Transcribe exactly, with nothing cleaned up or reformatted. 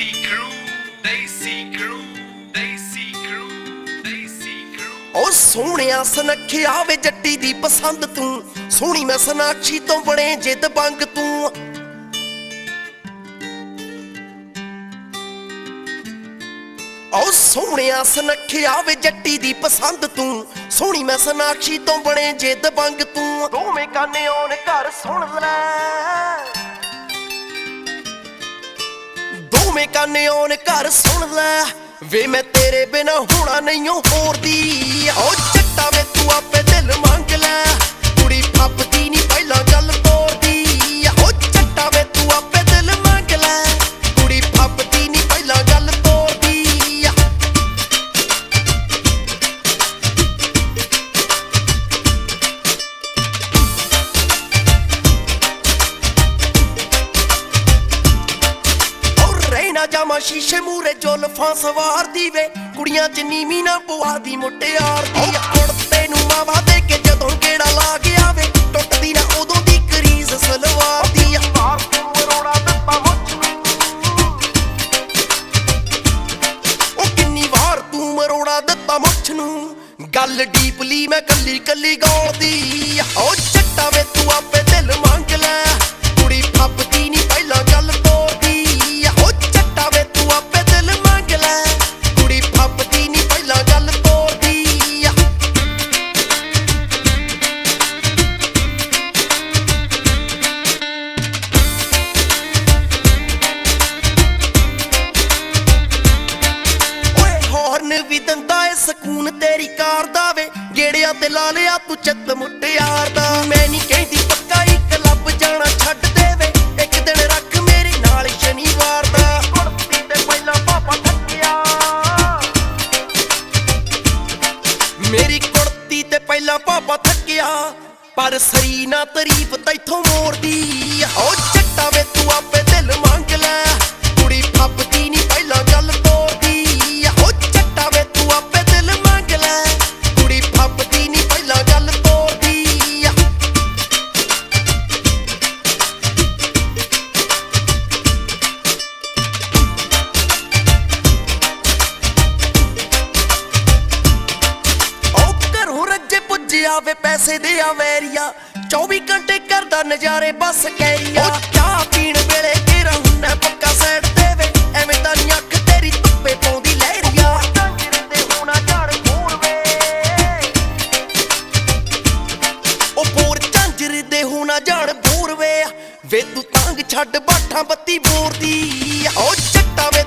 Desi crew, Desi crew, Desi crew, Desi crew। ਉਹ ਸੋਹਣਿਆ ਸੁਨੱਖਿਆ ਵੇ ਜੱਟੀ ਦੀ ਪਸੰਦ ਤੂੰ, ਸੋਹਣੀ ਮੈਂ ਸਨਾਕਸ਼ੀ ਤੋਂ ਬਣੇ ਜਿੱਦ ਬੰਗ ਤੂੰ। ਉਹ ਸੋਹਣਿਆ ਸੁਨੱਖਿਆ ਵੇ ਜੱਟੀ ਦੀ ਪਸੰਦ ਤੂੰ, ਸੋਹਣੀ ਮੈਂ ਸਨਾਕਸ਼ੀ ਤੋਂ ਬਣੇ ਜਿੱਦ ਬੰਗ ਤੂੰ। ਦੋਵੇਂ ਕਾਨੇ ਆਉਣ ਘਰ ਸੁਣ ਲੈ, ਦੋਵੇਂ ਕਾਨੇ ਆਉਣ ਘਰ ਸੁਣ ਲੈ ਵੇ ਮੈਂ ਤੇਰੇ ਬਿਨਾ ਹੋਣਾ ਨਹੀਂ ਹੋਰ ਦੀ। ਉਹ ਜੱਟਾ ਵੇ ਤੂੰ ਆਪੇ ਦਿਲ ਮੰਗ ਲੈ, ਕੁੜੀ ਫੱਬਦੀ ਨਹੀਂ ਪਹਿਲਾਂ ਗੱਲ ਤੋਰਦੀ। ਉਹ ਜੱਟਾ ਵੇ ਤੂੰ ਆਪੇ ਦਿਲ ਮੰਗ ਲੈ, ਕੁੜੀ ਫੱਬਦੀ ਨਹੀਂ ਪਹਿਲਾਂ ਗੱਲ ਤੋਰਦੀ। ਜਾਮਾ ਸ਼ੀਸ਼ੇ ਮੂਰੇ ਜੁਲਫਾਂ ਸਵਾਰਦੀ ਵੇ, ਕੁੜੀਆਂ ਚ ਨੀਵੀਂ ਨਾ ਪਵਾਦੀ ਮੁਟਿਆਰ ਦੀ। ਕੁੜਤੇ ਨੂੰ ਮਾਵਾ ਦੇ ਕੇ ਜਦੋਂ ਗੇੜਾ ਲਾ ਗਿਆ ਵੇ, ਟੁੱਟਦੀ ਨਾ ਉਦੋਂ ਦੀ ਕਰੀਜ਼ ਸਲਵਾਰ ਦੀ। ਮਾਰ ਤੂੰ ਮਰੋੜਾ ਦਿੱਤਾ ਮੁੱਛ ਨੂੰ, ਉਹ ਕਿੰਨੀ ਵਾਰ ਤੂੰ ਮਰੋੜਾ ਦਿੱਤਾ ਮੁੱਛ ਨੂੰ, ਗੱਲ ਡੀਪਲੀ ਮੈਂ ਕੱਲੀ ਕੱਲੀ ਗਾਉਂਦੀ। ਉਹ ਜੱਟਾ ਵੇ ਤੂੰ ਆਪੇ ਦਿਲ ਮੰਗ ਲੈ, ਕੁੜੀ ਫੱਬਦੀ ਨਹੀਂ ਪਹਿਲਾਂ ਗੱਲ ਤੋਰਦੀ। ਵੀ ਦੰਦਾ ਏ ਸਕੂਨ ਤੇਰੀ ਕਾਰ ਦਾ ਵੇ, ਗੇੜਿਆਂ ਤੇ ਲਾ ਲਿਆ ਤੂੰ ਚੱਤ ਮੁਟਿਆਰ ਦਾ। ਮੈਂ ਨਹੀਂ ਕਹਿੰਦੀ ਪੱਕਾ ਹੀ ਕਲੱਬ ਜਾਣਾ ਛੱਡ ਦੇਵੇ, ਇੱਕ ਦਿਨ ਰੱਖ ਮੇਰੇ ਨਾਲ ਸ਼ਨੀਵਾਰ ਦਾ। ਕੁੜਤੀ ਤੇ ਪਹਿਲਾਂ ਪਾਪਾ ਥੱਕਿਆ, ਮੇਰੀ ਕੁੜਤੀ ਤੇ ਪਹਿਲਾਂ ਪਾਪਾ ਥੱਕਿਆ, ਪਰ ਸਰੀ ਨਾ ਤਾਰੀਫ ਤੈਥੋਂ ਮੋੜਦੀ। ਉਹ ਜੱਟਾ ਵੇ ਤੂੰ ਆਪੇ ਦਿਲ ਮੰਗ ਲੈ, ਕੁੜੀ ਫੱਬਦੀ ਨਹੀਂ ਪਹਿਲਾਂ ਗੱਲ ਤੋਰਦੀ। ਵੇ ਪੈਸੇ ਦੇ ਆ ਵੈਰੀਆ, ਚੌਵੀ ਘੰਟੇ ਕਰਦਾ ਨਜ਼ਾਰੇ ਬਸ ਕੈਰੀਆ। ਚਾਹ ਪੀਣ ਵੇਲੇ ਤੇਰਾ ਹੁੰਦਾ ਪੱਕਾ ਸਾਈਡ ਤੇ ਵੇ, ਐਵੇਂ ਤਾਂ ਨੀ ਅੱਖ ਤੇਰੀ ਧੁੱਪੇ ਪਾਉਂਦੀ ਲਹਿਰੀਆ। ਝਾਂਜਰ ਦੇ ਹੋਣਾ ਝਾੜ ਫੂਰ ਵੇ, ਉਹ ਫੂਰ ਝਾਂਜਰ ਦੇ ਹੋਣਾ ਝਾੜ ਫੂਰ ਵੇ, ਵੇ ਤੂੰ ਤੰਗ ਛੱਡ ਬਾਠਾਂ ਬੱਤੀ ਬੋਰਦੀ। ਉਹ ਜੱਟਾ ਵੇ